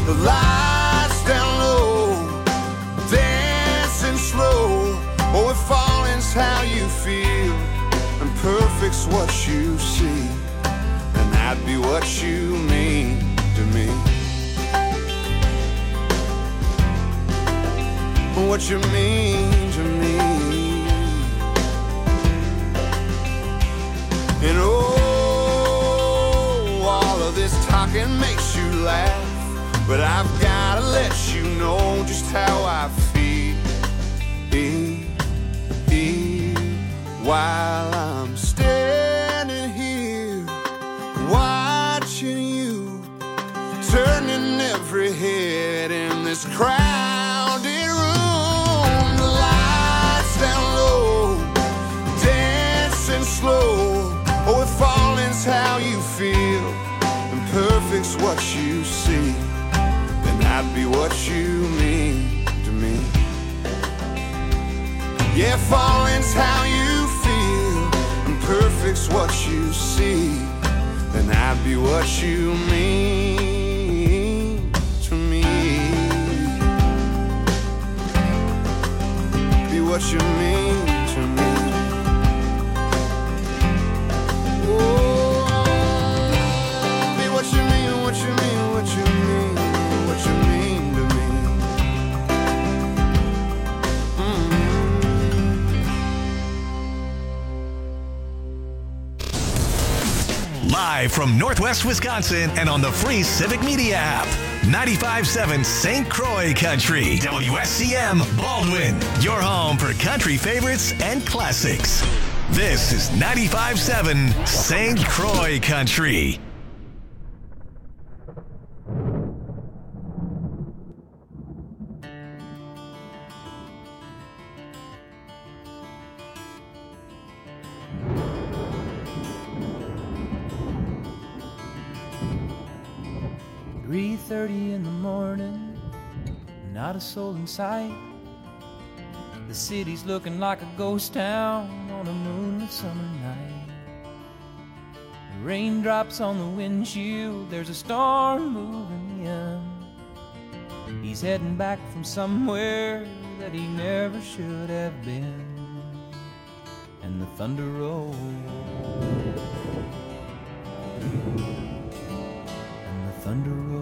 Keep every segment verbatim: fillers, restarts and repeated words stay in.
The lights down low, dancing slow. Oh, if falling's how you feel and perfect's what you see, then that'd be what you mean to me. What you mean to me. And oh, all of this talking makes you laugh, but I've gotta let you know just how I feel, while I'm standing here watching you, turning every head in this crowded room. The lights down low, dancing slow. Oh, if falling's how you feel and perfect's what you see, then that'd be what you mean to me. Yeah, falling's how you feel and perfect's what you see, then that'd be what you mean to me. Be what you mean to me. Oh, be what you mean, what you mean, what you mean, what you mean to me. Mm-hmm. Live from Northwest Wisconsin and on the free Civic Media app. ninety-five point seven Saint Croix Country. W S C M Baldwin. Your home for country favorites and classics. This is ninety-five point seven Saint Croix Country. three thirty in the morning, not a soul in sight. The city's looking like a ghost town on a moonlit summer night. The raindrops on the windshield, there's a storm moving in. He's heading back from somewhere that he never should have been. And the thunder rolls, and the thunder rolls.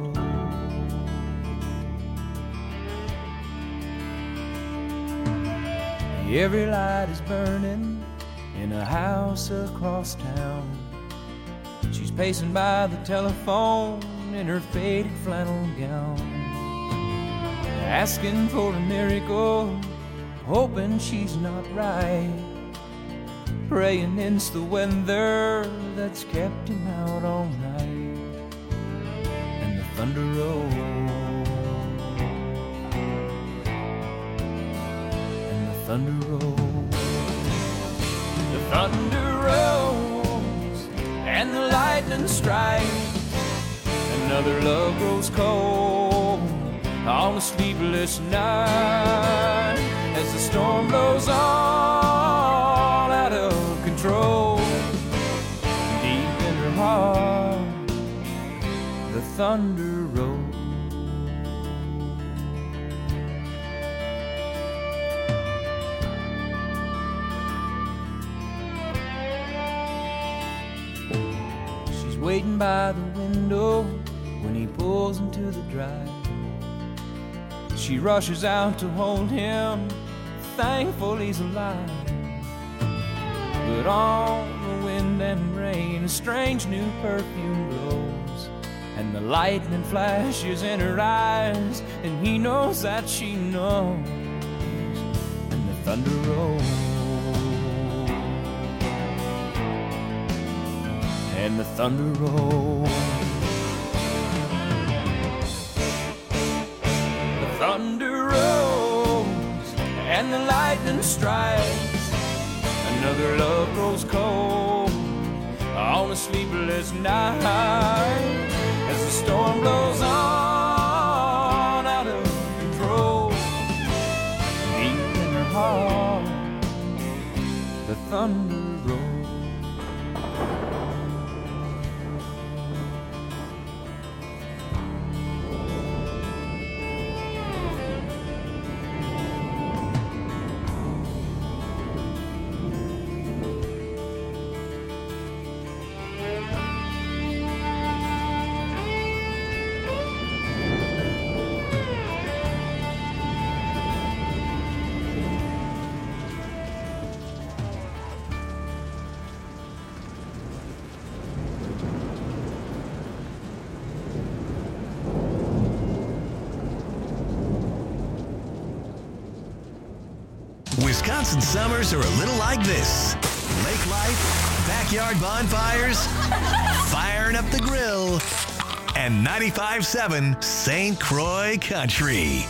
Every light is burning in a house across town. She's pacing by the telephone in her faded flannel gown, asking for a miracle, hoping she's not right, praying it's the weather that's kept him out all night. And the thunder rolls, thunder rolls, the thunder rolls, and the lightning strikes. Another love grows cold on a sleepless night, as the storm blows all out of control. Deep in her heart, the thunder rolls. Waiting by the window when he pulls into the drive. She rushes out to hold him, thankful he's alive. But on the wind and rain, a strange new perfume blows, and the lightning flashes in her eyes, and he knows that she knows. And the thunder rolls, and the thunder rolls, the thunder rolls, and the lightning strikes. Another love grows cold on a sleepless night, as the storm blows on out of control. Deep in her heart, the thunder rolls. Wisconsin summers are a little like this. Lake life, backyard bonfires, firing up the grill, and ninety-five point seven Saint Croix Country.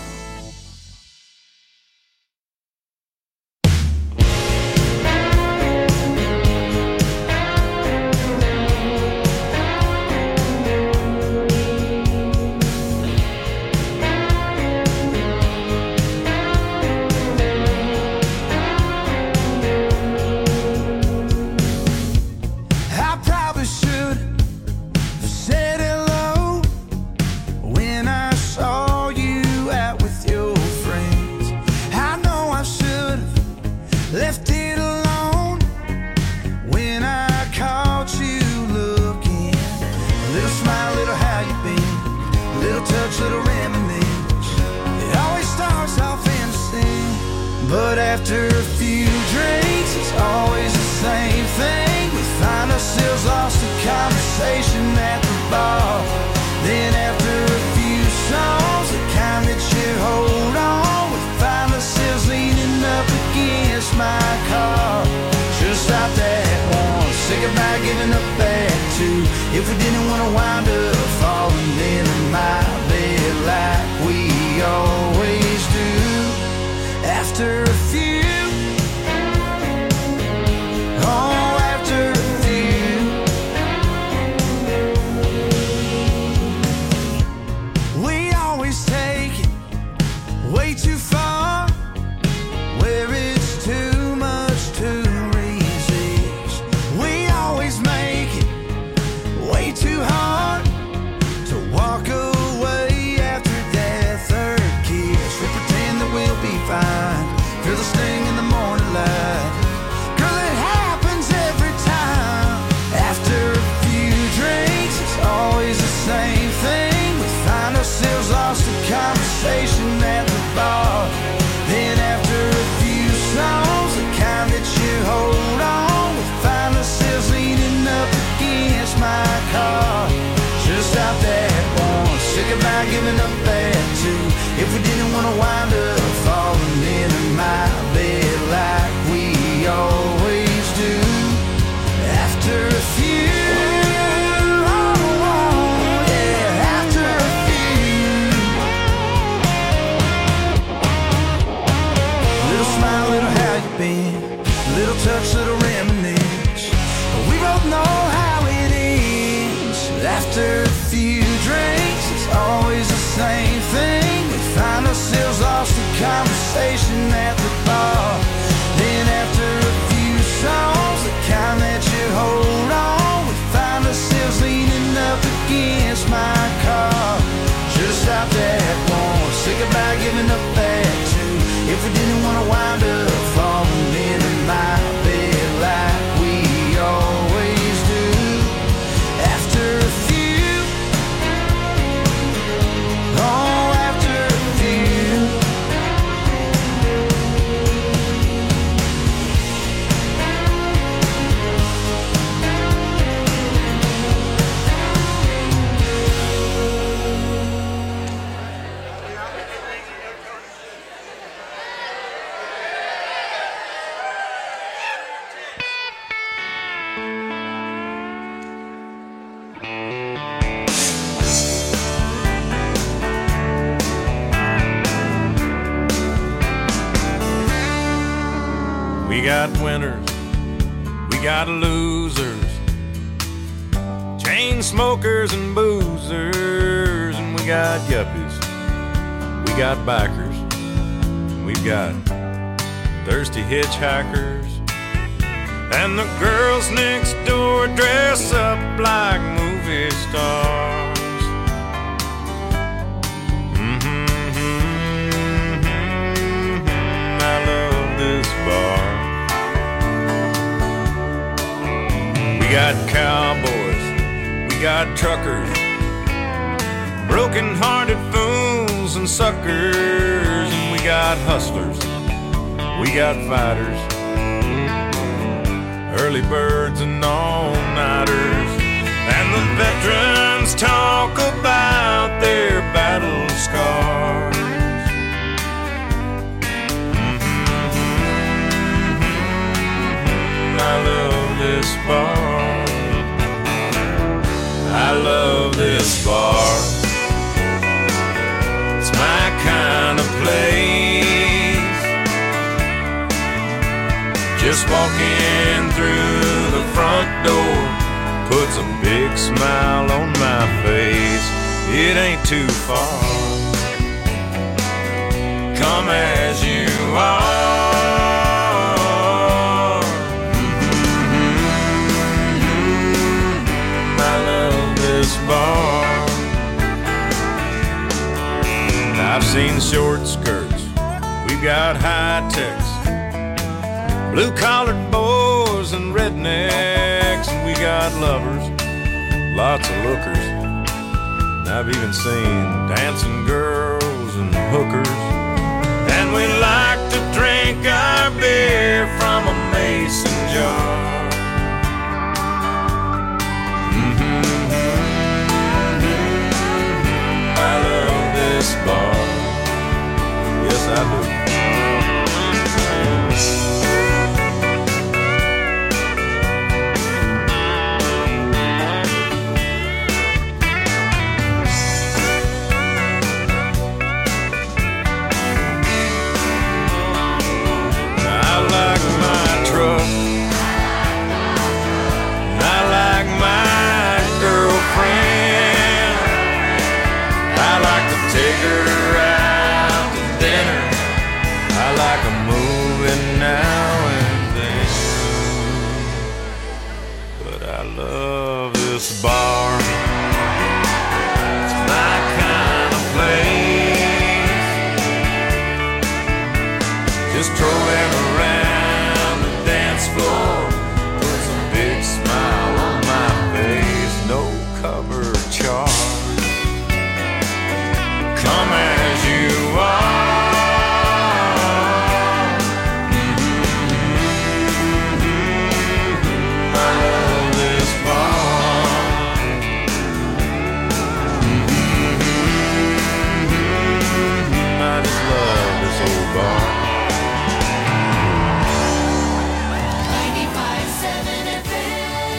We got winners, we got losers, chain smokers and boozers, and we got yuppies, we got bikers, we've got thirsty hitchhikers, and the girls next door dress up like movie stars. Mm-hmm, mm-hmm, I love this bar. We got cowboys, we got truckers, broken-hearted fools and suckers, and we got hustlers, we got fighters, early birds and all-nighters, and the veterans talk about their battle scars. Mm-hmm. this bar. It's my kind of place. Just walking through the front door puts a big smile on my face. It ain't too far. Come as you are. Mm-hmm. I love this bar. I've seen short skirts, we've got high techs, blue-collared boys and rednecks, and we got lovers, lots of lookers. And I've even seen dancing girls and hookers. And we like to drink our beer from a mason jar. Mm-hmm. I love this bar. Yes, I do. Take her out to dinner. I like a movie now and then. But I love this bar. It's my kind of place. Just strolling around the dance floor puts a big smile on my face. No cover charge. Come as you are. Mm-hmm. I love this bar. Mm-hmm. I just love this old bar. ninety-five point seven F M.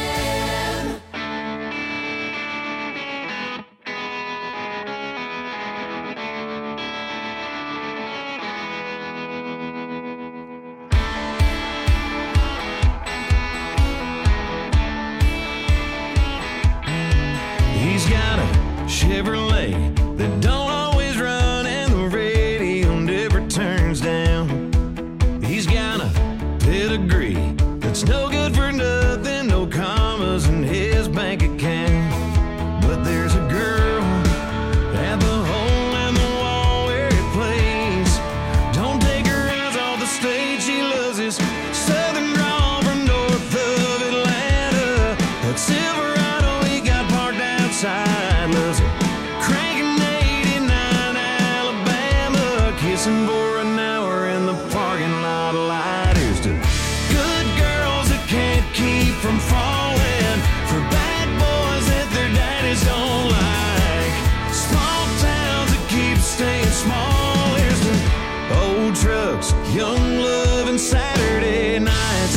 He's got a Chevrolet that don't always run and the radio never turns down. He's got a pedigree that's no good for nothing, no commas in his bank account. But there's a girl at the hole in the wall where it plays. Don't take her eyes off the stage, she loves his southern drawl from north of Atlanta. That Silverado he got parked outside, loves it. Cranking eighty-nine Alabama, kissing for an hour in the parking lot light. Here's to good girls that can't keep from falling, for bad boys that their daddies don't like, small towns that keep staying small. Here's to old trucks, young love, and Saturday nights.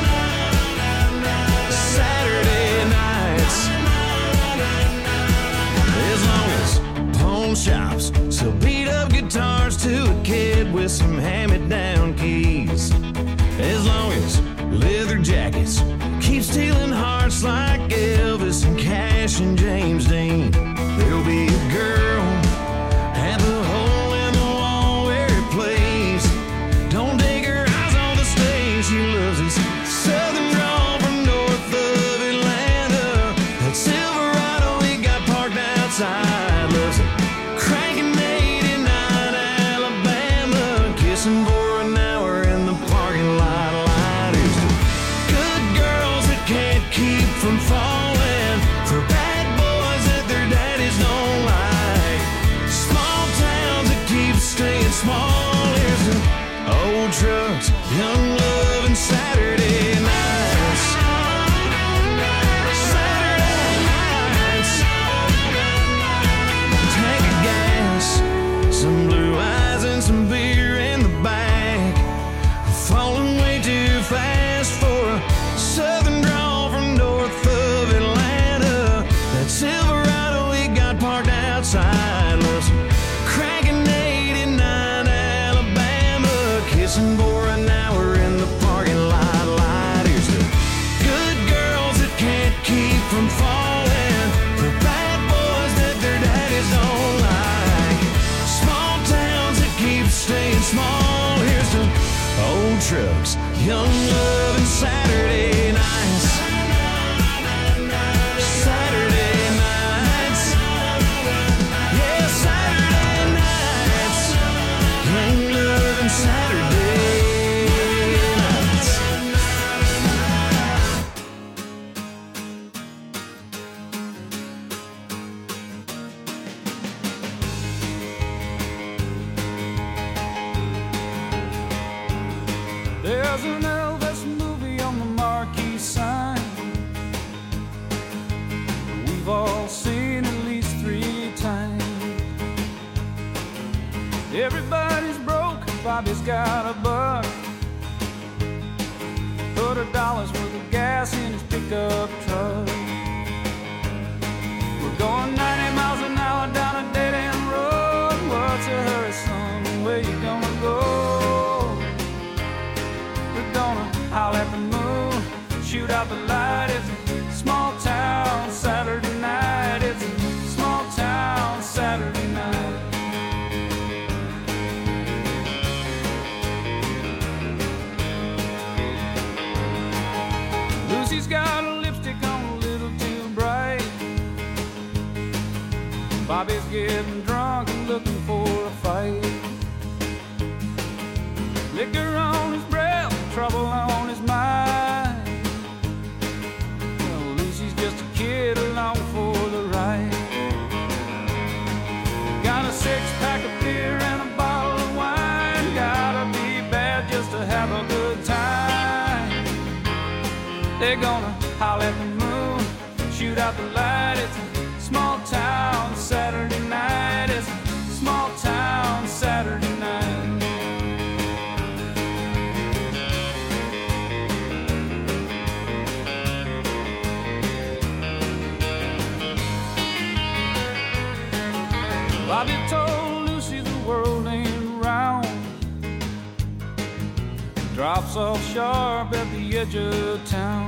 Saturday nights. As long as pawn shops sell beat up guitars to a kid with some hand-me-down keys. As long as leather jackets keep stealing hearts like Elvis and Cash and James Dean, there'll be a girl at the hole in the wall where it plays. Don't take her eyes on the stage, she loves his southern drawl from north of Atlanta. That Silverado he got parked outside, loves it. Cranking eighty-nine Alabama, kissing for an hour in the parking lot light. Here's to good girls that can't keep from falling, for bad boys that their daddies don't like, small towns that keep staying small. Here's to old trucks, young love, and Saturday nights. Saturday nights. Tank of gas, some blue eyes and some beer in the back. Falling way too fast for a southern drawl from north of Atlanta. That Silverado he got trucks, young love and Saturday nights. Saturday nights. Yeah, Saturday nights. Young love and Saturday nights. There's an Elvis movie on the marquee sign. We've all seen at least three times. Everybody's broke, Bobby's got a buck. Put a dollar's worth of gas in his pickup truck. We're going ninety miles an hour down a dead-end road. What's a hurry, son? Where you gonna go? Howl at the moon, shoot out the light. It's a small town Saturday night. It's a small town Saturday night. Lucy's got a lipstick on a little too bright. Bobby's getting drunk and looking for a fight. Liquor on his breath, trouble on his mind. Well, Lucy's just a kid along for the ride. Got a six-pack of beer and a bottle of wine. Gotta be bad just to have a good time. They're gonna howl at the moon, shoot out the light. It's a small town Saturday night. It's a small town Saturday night. Bobby told Lucy the world ain't round. Drops off sharp at the edge of town.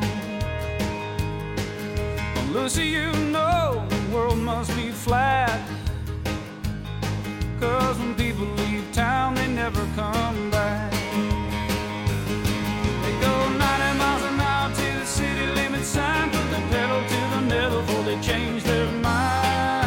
Well, Lucy, you know the world must be flat. Cause when people leave town, they never come back. They go ninety miles an hour to the city limit sign. Put the pedal to the metal before they change their mind.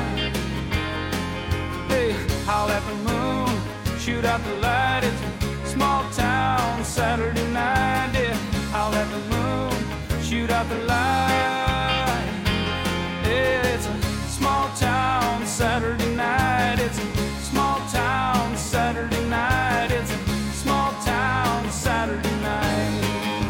Howl at the moon, shoot out the light. It's a small town Saturday night. Yeah, howl at the moon, shoot out the light. Yeah, it's a small town Saturday night. It's a small town Saturday night. It's a small town Saturday night.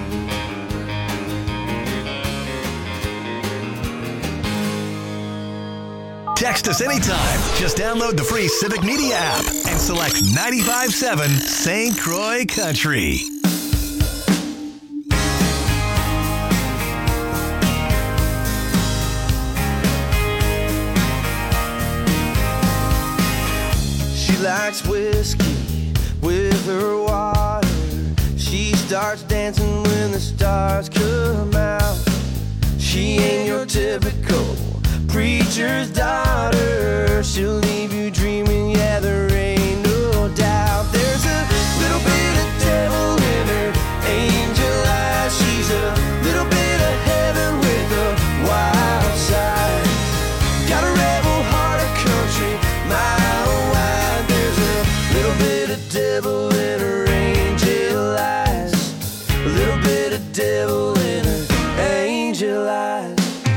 Text us anytime. Just download the free Civic Media app and select ninety-five point seven Saint Croix Country. She likes whiskey with her water. She starts dancing when the stars come out. She ain't your typical preacher's daughter. She'll leave you dreaming, yeah, there ain't no doubt. There's a little bit of devil in her angel eyes. She's a little bit of heaven with a wild side. Got a rebel heart of country, mile wide. There's a little bit of devil in her angel eyes. A little bit of devil in her angel eyes.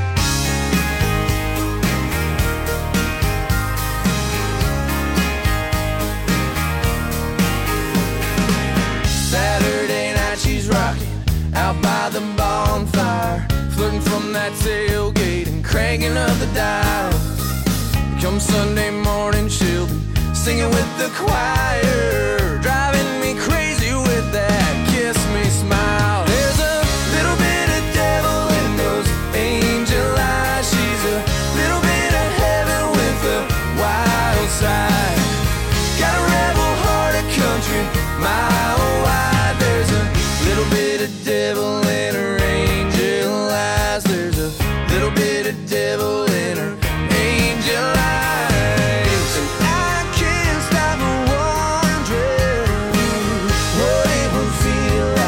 Out by the bonfire, flirting from that tailgate and cranking up the dial. Come Sunday morning, she'll be singing with the choir, driving me crazy with that kiss me smile. There's a little bit of devil in those angel eyes. She's a little bit of heaven with a wild side. Got a rebel heart of country, mile wide. There's a little bit of devil in her angel eyes. There's a little bit of devil in her angel eyes. And I can't stop wondering what it would feel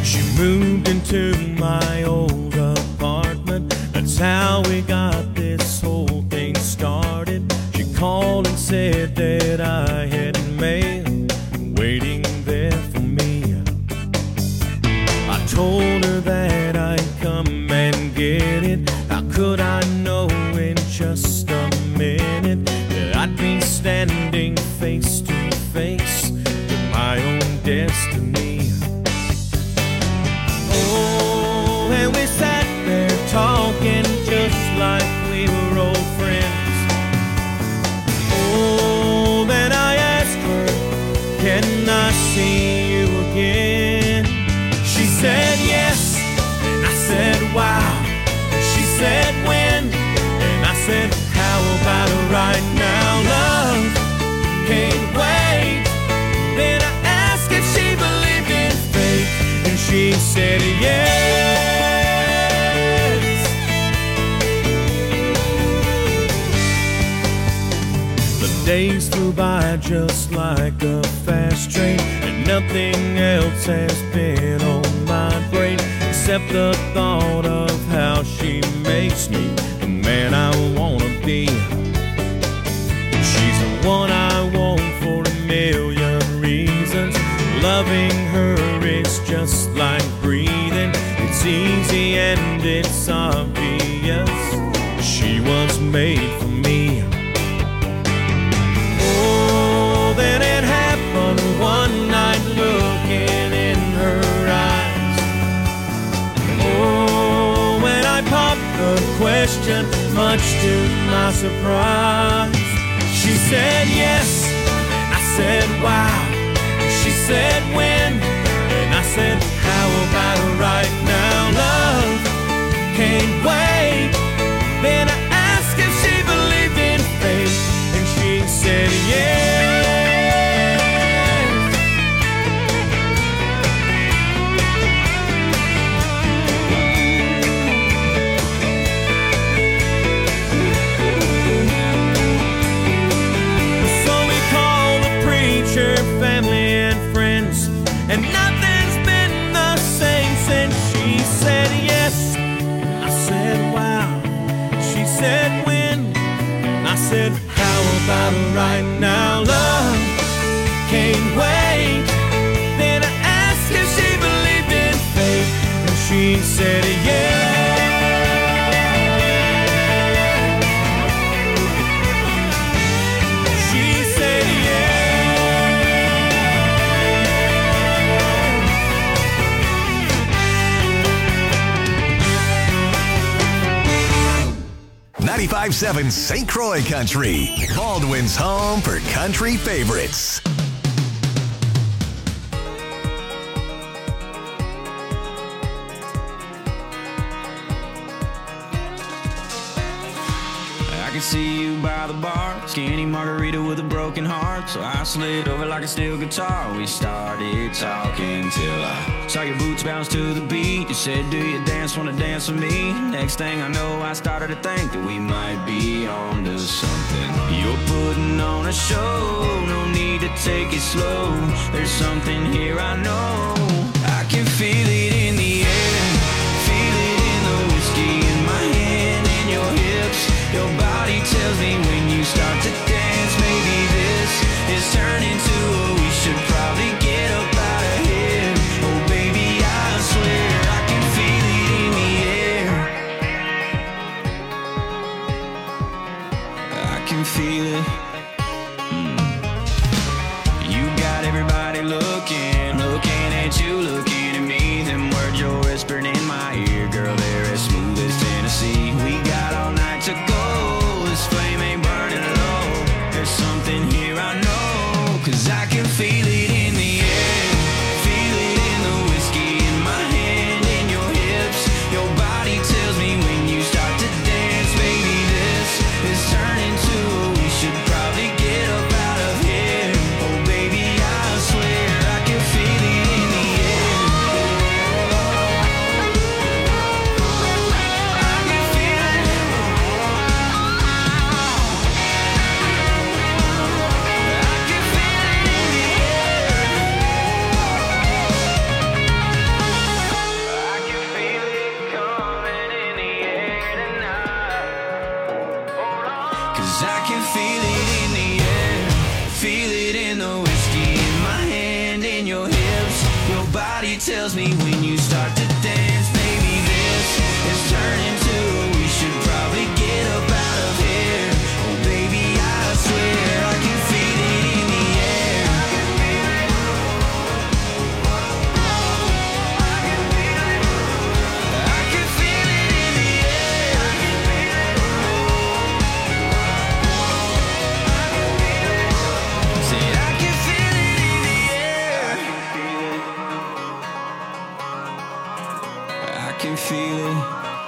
She moved into my old apartment. That's how we got this whole thing started. She called and said that I had mail waiting there for me. I told her that I'd come and get it. How could I know in just a minute that I'd be standing face to face with my own destiny? Oh, and we sat there talking just like we were old friends. Oh, then I asked her, can I see you again? She said yes, and I said wow. She said when, and I said how about right now? Love can't wait. Then I asked if she believed in fate, and she said yes. The days flew by just like a fast train, and nothing else has been on my brain except the thought of how she makes me the man I wanna be. She's the one I want for a million reasons. Loving her is just like breathing. It's easy and it's obvious. She was made for me. Oh, then it happened one night looking in her eyes. Oh, when I popped the question, much to my surprise, she said yes, and I said wow. She said when, and I said how about right now? Love can't wait. Then I asked if she believed in fate, and she said yes. So we called the preacher, family and friends, and nothing's been the same since she said yes. I said wow. She said when, and I said how about right now? Love can't wait. Then I asked if she believed in fate, and she said yes. She said ninety-five point seven Saint Croix Country, Baldwin's home for country favorites. I can see you by the bar, skinny margarita with a broken heart. So I slid over like a steel guitar. We started talking till I saw your boots bounce to the beat. You said, do you dance, wanna dance with me? Next thing I know, I started to think that we might be on to something. You're putting on a show, no need to take it slow. There's something here I know. I can feel it in the air, feel it in the whiskey in my hand and your hips. Your body tells me when you start to dance, maybe this is turning to a we should probably get up out of here. Oh baby, I swear I can feel it in the air. I can feel it. Mm. You got everybody looking, looking at you, looking at me. can feel it.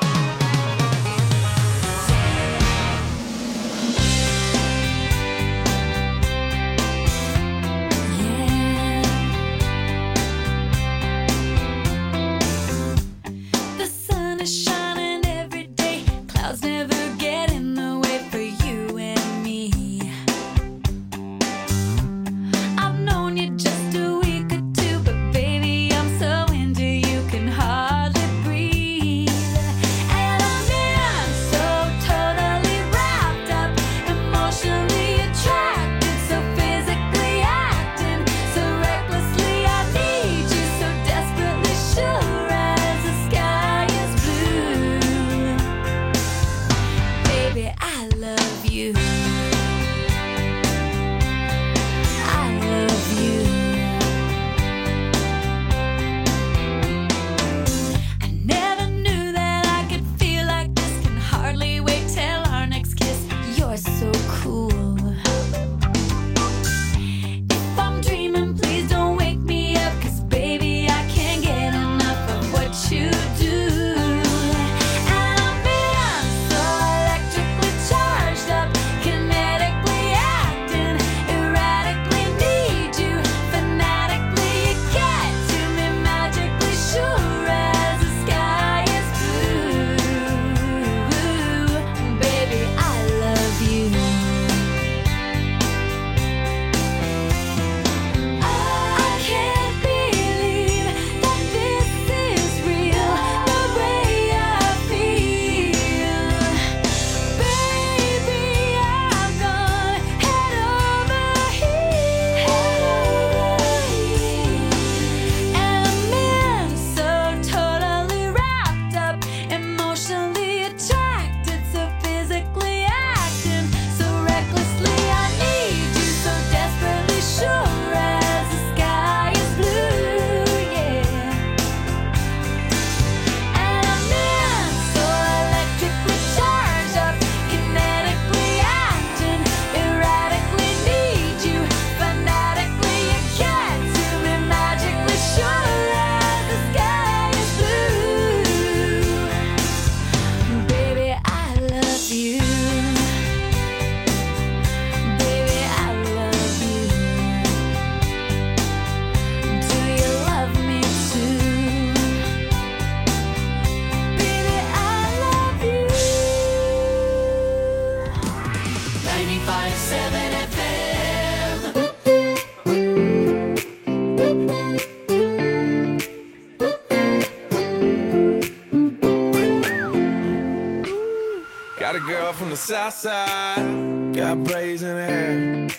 Got a girl from the south side, got braids in her hair.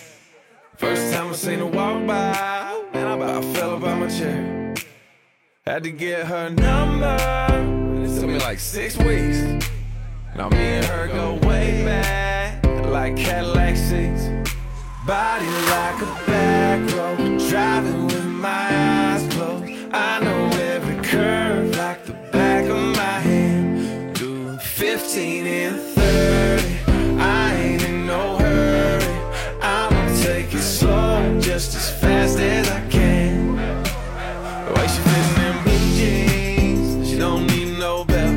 First time I seen her walk by, man, I about fell up out my chair. Had to get her number, it took me like six weeks. Now me and her go way back, like Cadillac seats. Body like a back road, driving with my eyes closed. I know every curve like the back of my hand. Doing fifteen and thirty, I ain't in no hurry. I'ma take it slow, just as fast as I can. The way she fits in them blue jeans, she don't need no belt.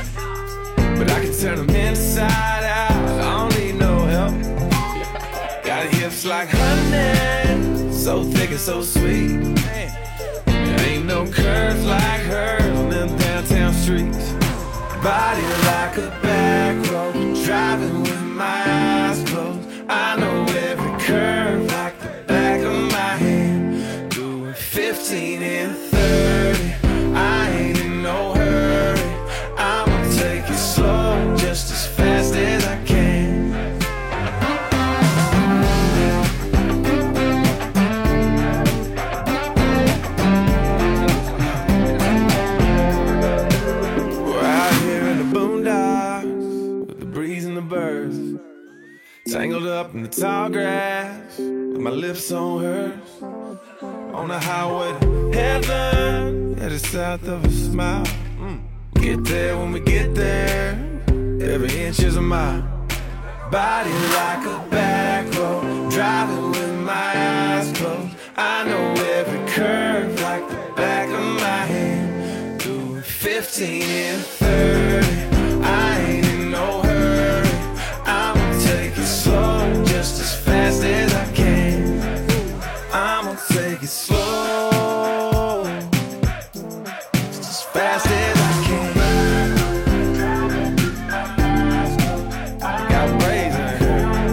But I can turn them inside out, I don't need no help. Got hips like honey, so thick and so sweet. There ain't no curves like hers on them downtown streets. Body like a back road, driving with my eyes closed. I know every curve like the back of my hand. Doing fifteen and thirty, I ain't in no hurry. I'ma take it slow, just as fast as I can. Tangled up in the tall grass, with my lips on hers. On the highway to heaven, headed south of a smile. Mm. Get there when we get there, every inch is a mile. Body like a back road, driving with my eyes closed. I know every curve like the back of my hand. Doing fifteen and thirty, I ain't in no hurry. I'ma take it slow, just as fast as I can. I'ma take it slow, just as fast as I can. Got brains in it.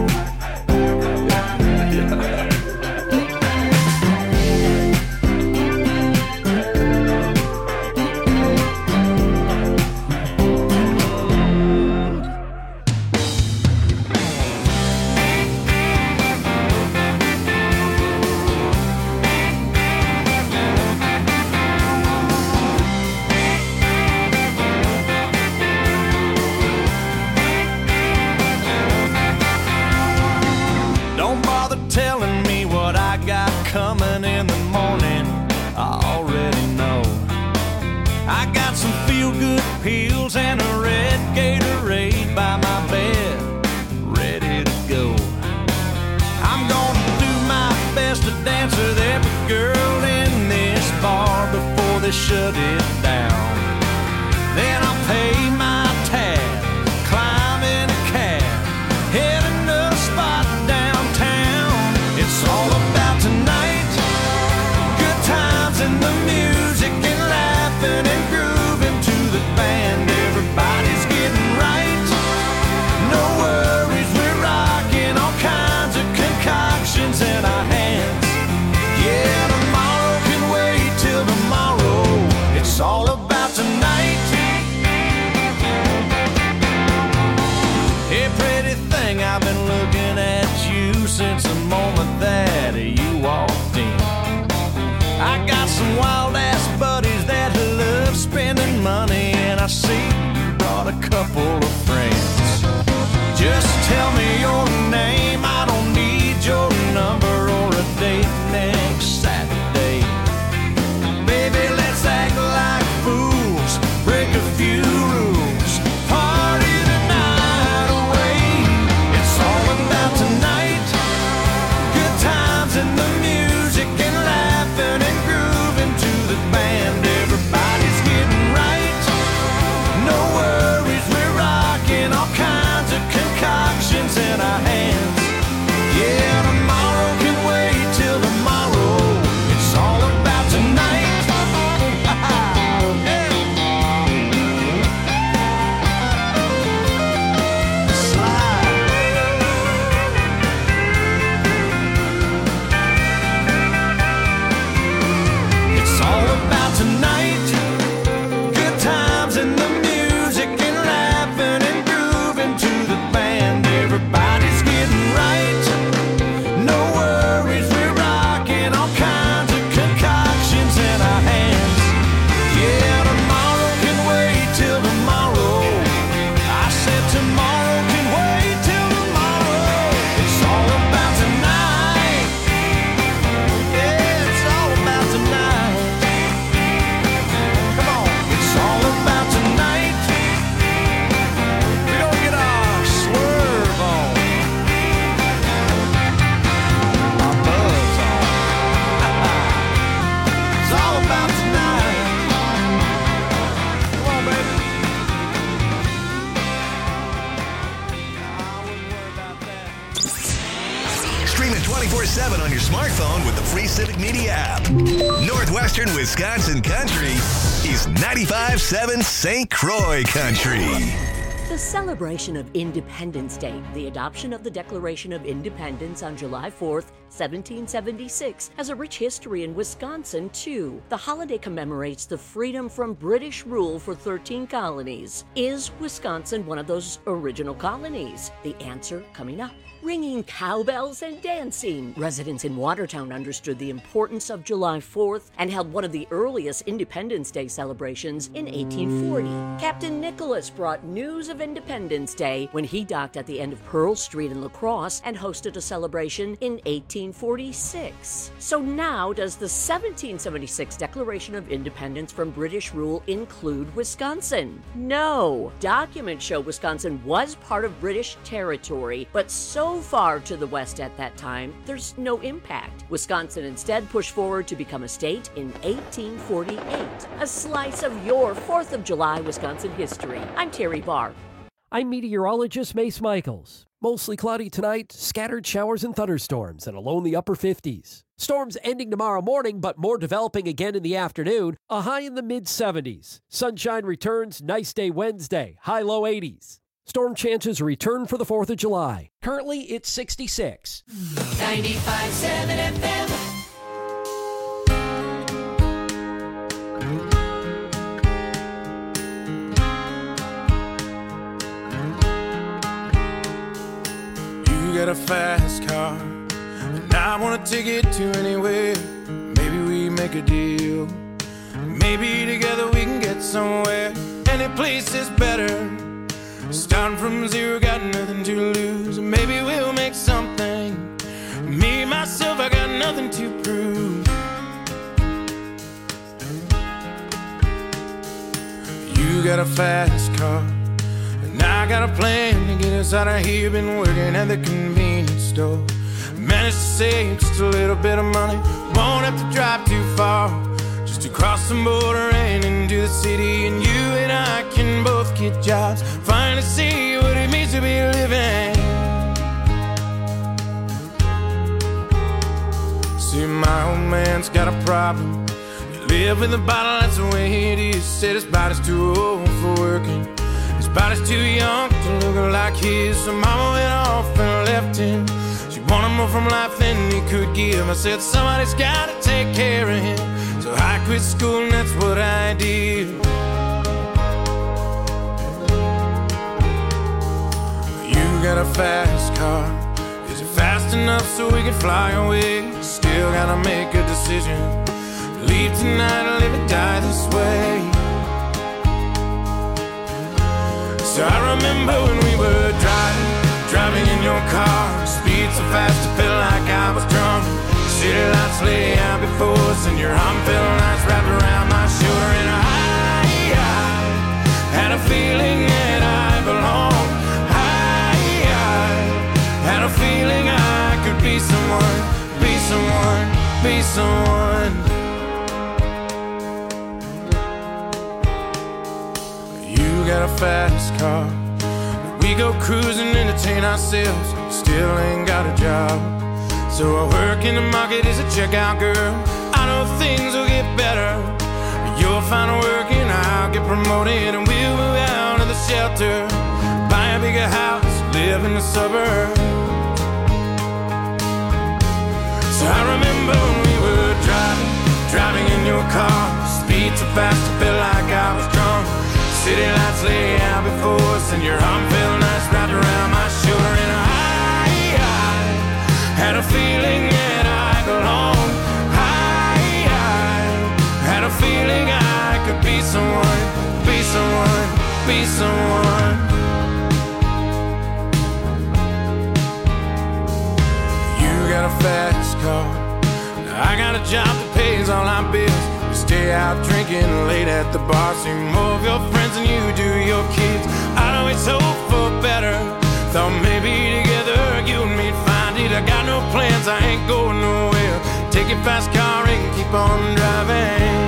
Don't bother telling me what I got coming in the morning. I already know. I got some feel-good pills and a red Gatorade by my bed, ready to go. I'm gonna do my best to dance with every girl in this bar before they shut it down. Then I'll pay my tab, climb in a cab, heading to a spot downtown. It's all about tonight, good times and the music and laughing and grooving to the band. Everybody's getting right, no worries, we're rocking all kinds of concoctions in our hands. Yeah, tomorrow can wait till tomorrow. It's all about tonight. Hey, pretty thing, I've been looking at you since the moment that you walked in. I got some wild ass buddies that love spending money, and I see you brought a couple of friends. Just tell me your name, I don't need your number or a date next Saturday. Baby, let's act like fools, break a few rules, party the night away. It's all about tonight, good times and the music and laughing and grooving to the band. Everybody's getting right, no worries, we're rocking all kinds of concoctions in our hands. Yeah, tomorrow can wait till tomorrow. It's all about tonight. It's all about tonight, good times and the music and laughing and grooving to the band. Everybody's getting right, no worries, we're rocking all kinds of concoctions in our hands. Yeah, tomorrow can wait till tomorrow. I said tomorrow can wait till tomorrow. It's all about tonight. Yeah, it's all about tonight. Come on, it's all about tonight. We don't get our swerve on, our buzz on. It's all about tonight. Come on, baby. I wouldn't worry about that. Stream it twenty-four seven on your smartphone with the free Civic Media app. Northwestern Wisconsin Country is ninety-five point seven Saint Croix Country. The celebration of Independence Day, the adoption of the Declaration of Independence on July fourth, seventeen seventy-six, has a rich history in Wisconsin, too. The holiday commemorates the freedom from British rule for thirteen colonies. Is Wisconsin one of those original colonies? The answer coming up. Ringing cowbells and dancing. Residents in Watertown understood the importance of July fourth and held one of the earliest Independence Day celebrations in eighteen forty. Captain Nicholas brought news of of Independence Day when he docked at the end of Pearl Street in La Crosse and hosted a celebration in eighteen forty-six. So now, does the seventeen seventy-six Declaration of Independence from British rule include Wisconsin? No. Documents show Wisconsin was part of British territory, but so far to the west at that time, there's no impact. Wisconsin instead pushed forward to become a state in eighteen forty-eight. A slice of your fourth of July Wisconsin history. I'm Terry Barr. I'm meteorologist Mace Michaels. Mostly cloudy tonight, scattered showers and thunderstorms, and a low in the upper fifties. Storms ending tomorrow morning, but more developing again in the afternoon, a high in the mid-seventies. Sunshine returns, nice day Wednesday, high low eighties. Storm chances return for the fourth of July. Currently, it's sixty-six. ninety-five point seven F M. You got a fast car, and I wanna take it to anywhere. Maybe we make a deal. Maybe together we can get somewhere. Any place is better. Starting from zero, got nothing to lose. Maybe we'll make something. Me, myself, I got nothing to prove. You got a fast car, and I got a plan to get us out of here. Been working at the convenience store. Managed to save just a little bit of money. Won't have to drive too far, just to cross the border and into the city. And you and I can both get jobs, finally see what it means to be living. See, my old man's got a problem. He live in the bottle, that's the way it is. Said his body's too old for working, his body's too young to look like his. So mama went off and left him. She wanted more from life than he could give. I said somebody's gotta take care of him. So I quit school and that's what I did. You got a fast car. Is it fast enough so we can fly away? Still gotta make a decision. Leave tonight or live or die this way. So I remember when we were driving, driving in your car. Speed so fast it felt like I was drunk. City lights lay out before us, and your arm felt nice wrapped around my shoulder. And I, I had a feeling that I belonged. I, I had a feeling I could be someone, be someone, be someone. You got a fast car. We go cruising, entertain ourselves. Still ain't got a job. So I work in the market as a checkout girl. I know things will get better. You'll find work and I'll get promoted, and we'll move out of the shelter, buy a bigger house, live in the suburbs. So I remember when we were driving, driving in your car. Speed so fast it felt like I was drunk. City lights lay out before us, and your arm felt nice wrapped around my shoulder. And I, I had a feeling that I belonged. I, I had a feeling I could be someone, be someone, be someone. You got a fast car. I got a job that pays all our bills. Stay out drinking late at the bar. See more of your friends than you do your kids. I'd always hope for better. Thought maybe together you and me'd find it. I got no plans, I ain't going nowhere. Take your fast car and keep on driving.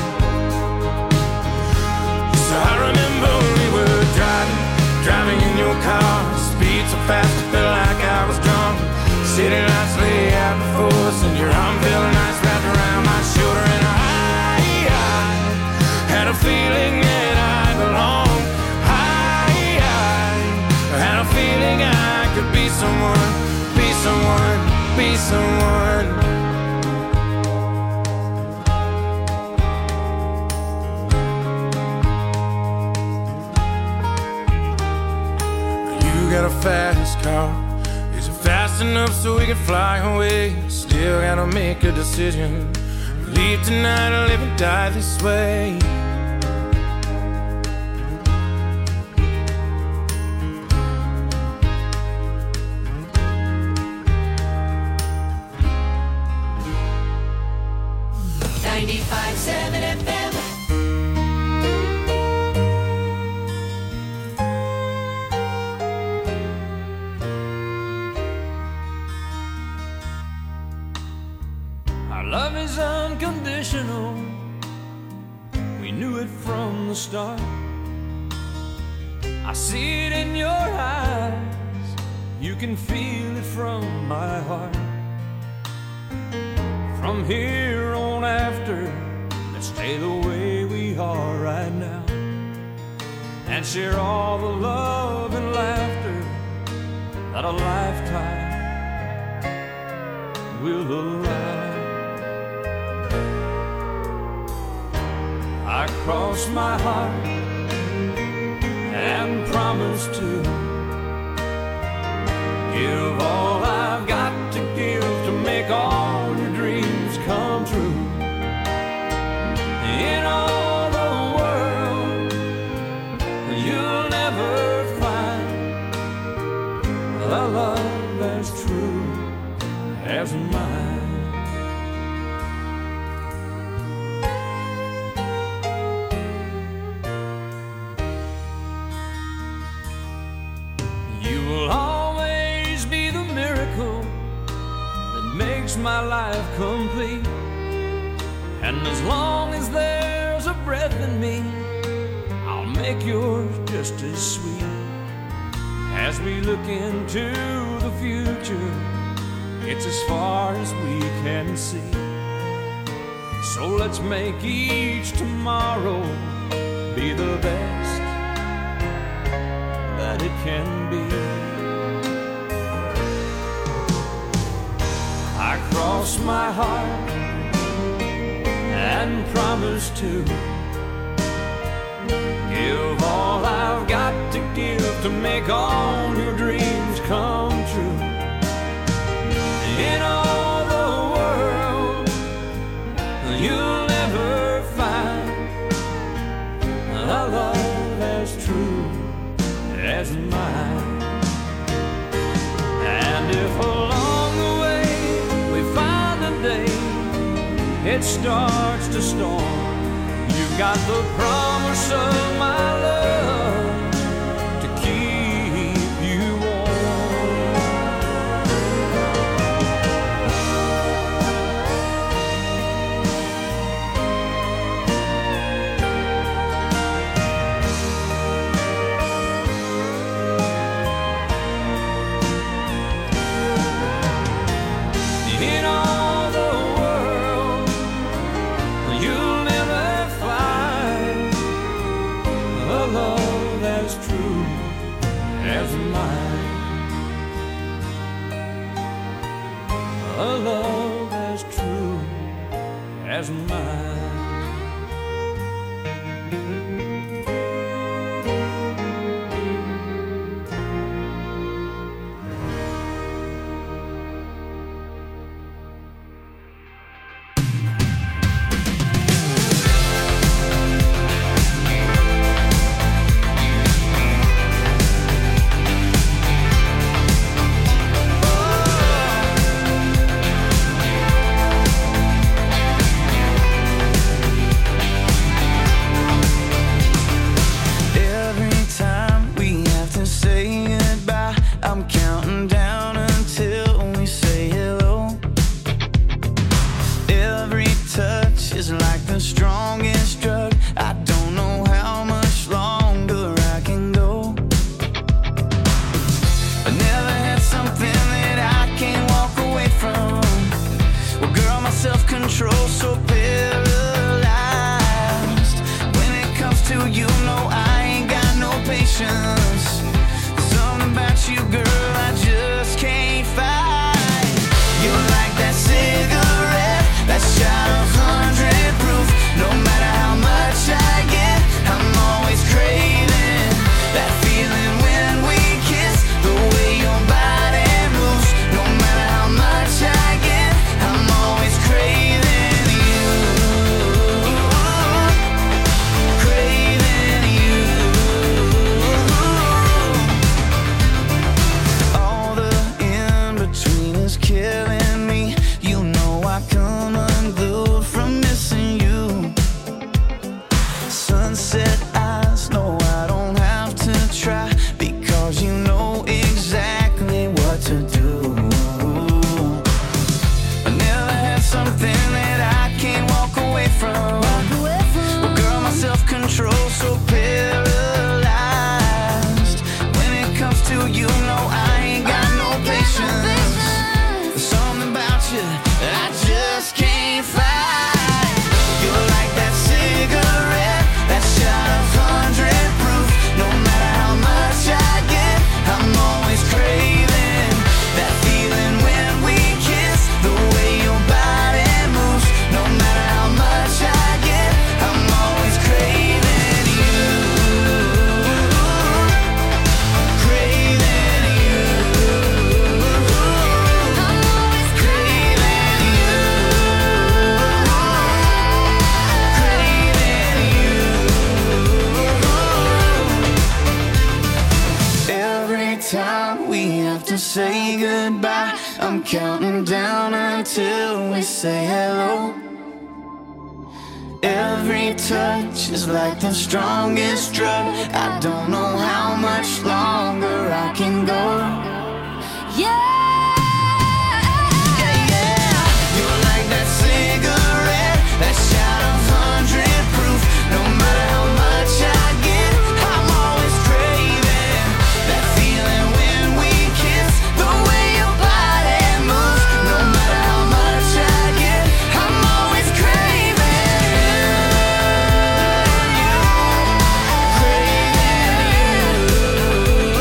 So I remember when we were driving, driving in your car. Speed so fast it felt like I was drunk. City lights lay out before us, and your arm felt nice wrapped around my shoulder. And I had a feeling that I belonged. I, I had a feeling I could be someone, be someone, be someone. You got a fast car. Is it fast enough so we can fly away? Still gotta make a decision. Leave tonight or live and die this way. unconditional. We knew it from the start. I see it in your eyes. You can feel it from my heart. From here on after, let's stay the way we are right now and share all the love and laughter that a lifetime will allow. I cross my heart and promise to give all I've got to give to make all your dreams come true. In all the world, you'll never find a love as true as mine. You will always be the miracle that makes my life complete. And as long as there's a breath in me, I'll make yours just as sweet. As we look into the future, it's as far as we can see. So let's make each tomorrow be the best that it can be. I cross my heart and promise to give all I've got to give to make all your dreams come true. In all the world, you'll never find a love as true as mine. And if along the way we find a day it starts to storm, you've got the promise of my love to keep you warm. In all the world, you'll never find a love as true as mine. A love as true as mine. something that I can't walk away so paralyzed. When it comes to you, no, I ain't got no patience. There's something about you that I just can't fight. You're like that cigarette, that shot of hundred proof. No matter how much I get, I'm always craving that feeling when we kiss. The way your body moves. No matter how much I get, I'm always craving you. Craving you. I'm always craving you. Craving you. Every time we have to say goodbye, I'm counting down until we say hello. Every touch is like the strongest drug. I don't know how much longer I can go. Yeah. Yeah, yeah. You're like that cigarette, that shot of hundred proof. No matter how much I get, I'm always craving that feeling when we kiss. The way your body moves. No matter how much I get, I'm always craving you. Craving you.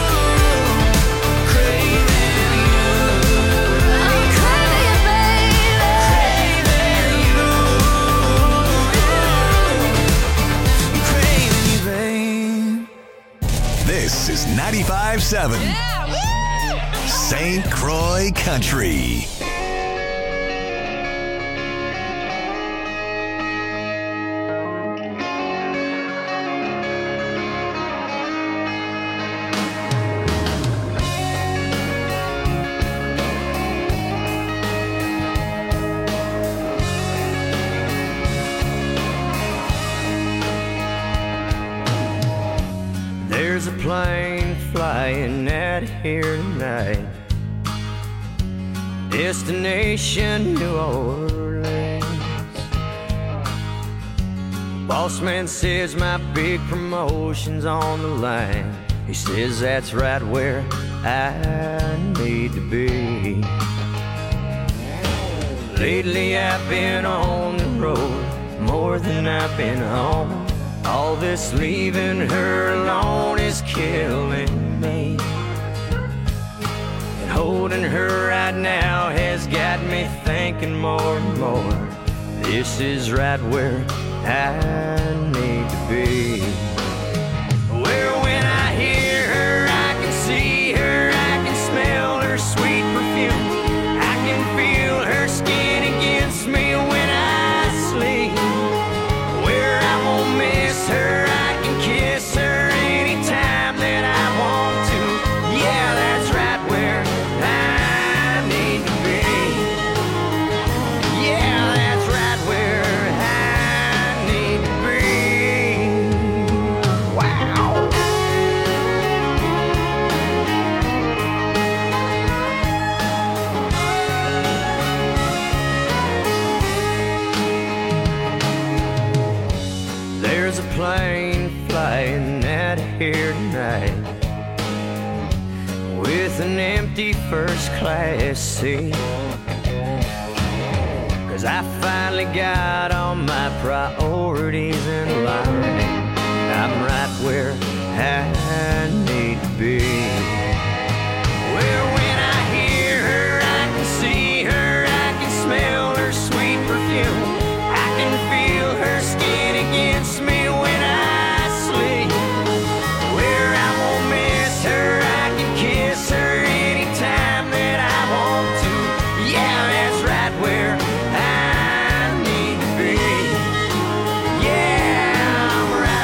Craving you. I'm craving you, baby. Craving you. I'm craving you, babe. This is ninety-five seven Saint Croix Country. There's a plane flying out here tonight. Destination New Orleans. Boss man says my big promotion's on the line. He says that's right where I need to be. Lately I've been on the road more than I've been home. All this leaving her alone is killing me. And holding her right now has got me thinking more and more. This is right where I need to be. Where when I hear her, I can see her, I can smell her sweet perfume. I can feel her skin against me when I sleep. Where I won't miss her, I can kiss her anytime that I want to. Yeah, that's right where I need to be. Yeah, that's right where I need to be. Wow. There's a plane flying out of here tonight with an empty first class seat. Cause I finally got all my priorities in line. I'm right where I need to be. Where when I hear her, I can see her, I can smell her sweet perfume. I can feel her skin against me when I sleep. Where I won't miss her, I can kiss her anytime that I want to. Yeah, that's right where I need to be. Yeah, I'm right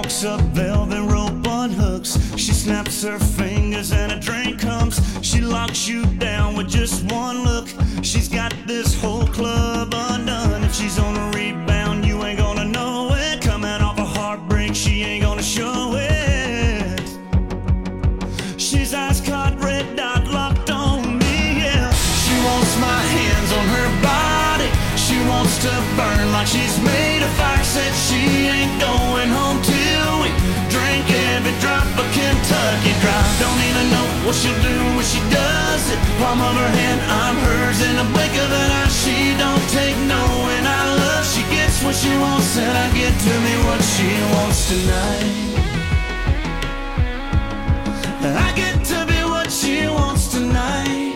Hooks up velvet rope on hooks. She snaps her fingers and a drink comes. She locks you down with just one look. She's got this whole club undone. If she's on a rebound, you ain't gonna know it. Coming off a heartbreak, she ain't gonna show it. She's ice caught, red dot locked on me, yeah. She wants my hands on her body. She wants to burn like she's made of fire. Said she ain't going home till we drink every drop of Kentucky Dry. Don't even know what she'll do when she does it. Palm of her hand, I'm hers in the blink of an eye. She don't take no, and I love. She gets what she wants, and I get to me what she wants tonight. I get to be what she wants tonight.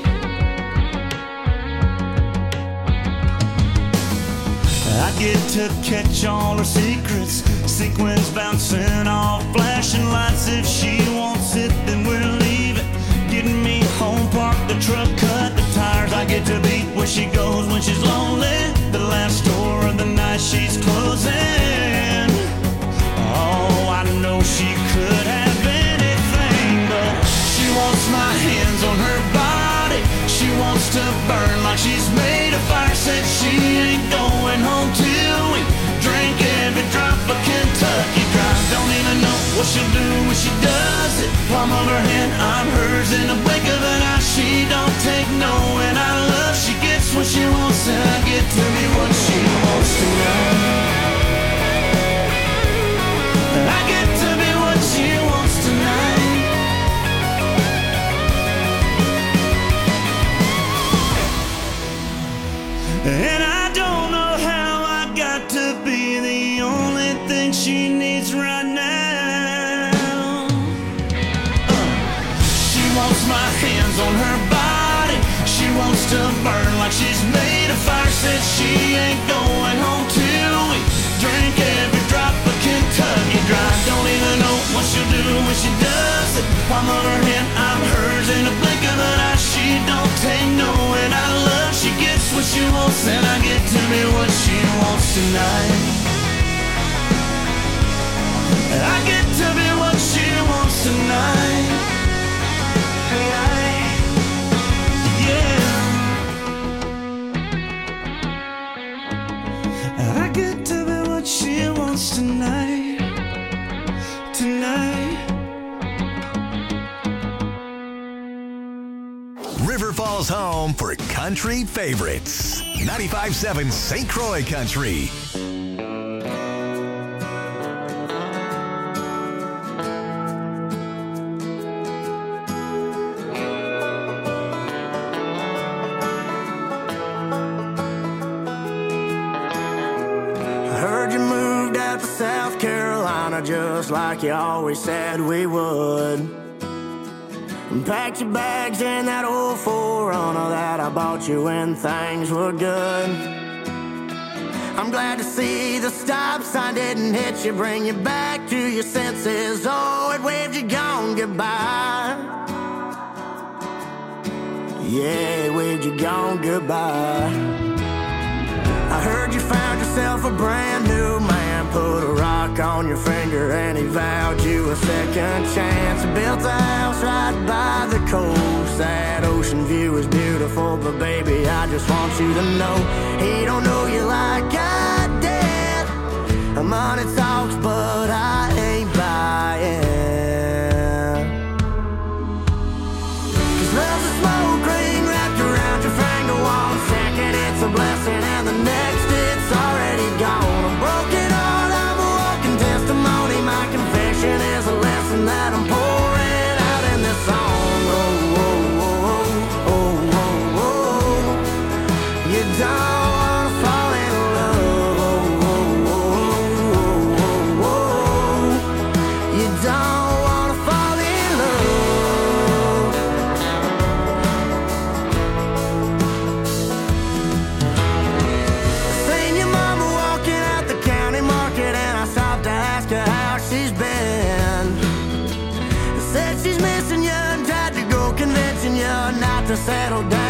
I get to catch all her secrets. Sequins bouncing off flashing lights. If she wants it, then we'll leave it. Getting me home, park the truck, cut the tires. I get to be where she goes when she's lonely. The last door of the night she's closing. Oh, I know she could have anything, but she wants my hands on her body. She wants to burn like she's made of fire. Said she ain't going home till we drink every drop of Kentucky Dry. Don't even know what she'll do when she does it. Palm of her hand, I'm hers in the blink of an eye. She don't take no, and I love. She gets what she wants, and I get to be what she wants tonight. I get to be what she wants tonight. And I don't know how I got to be the only thing she needs right now. uh, She wants my hands on her body. She wants to burn like she's made of fire. Said she ain't going home till we drink every drop of Kentucky Dry. Don't even know what she'll do when she does it. Palm of her hand, I'm hers in a blink of an eye. She don't take no, and I love. She gets what she wants, and I get to be what she wants tonight. I get to be what she wants tonight. Yeah. I get to be what she wants tonight. Tonight. River Falls home for country favorites. ninety-five point seven Saint Croix Country. I heard you moved out to South Carolina just like you always said we would. And packed your bags in that old four runner that I bought you when things were good. I'm glad to see the stop sign didn't hit you, bring you back to your senses. Oh, it waved you gone goodbye. Yeah, it waved you gone goodbye. I heard you found yourself a brand new man, put a rock on your finger and he vowed you a second chance. Built a house right by the coast. That ocean view is beautiful, but baby, I just want you to know he don't know you like I did. Money talks, but I ain't buying. Cause love's a smoke ring wrapped around your finger. One second it's a blessing and the next it's already gone. A broken heart, I'm a walking testimony. My confession is a lesson that I'm pouring out in this song. Oh, oh, oh, oh, oh, oh. You don't wanna fall in love. Oh, oh, oh, oh, oh, oh. You don't wanna fall in love. Seen your mama walking out the county market and I stopped to ask her how she's been. Said she's missing you and tried to go convincing you not to settle down.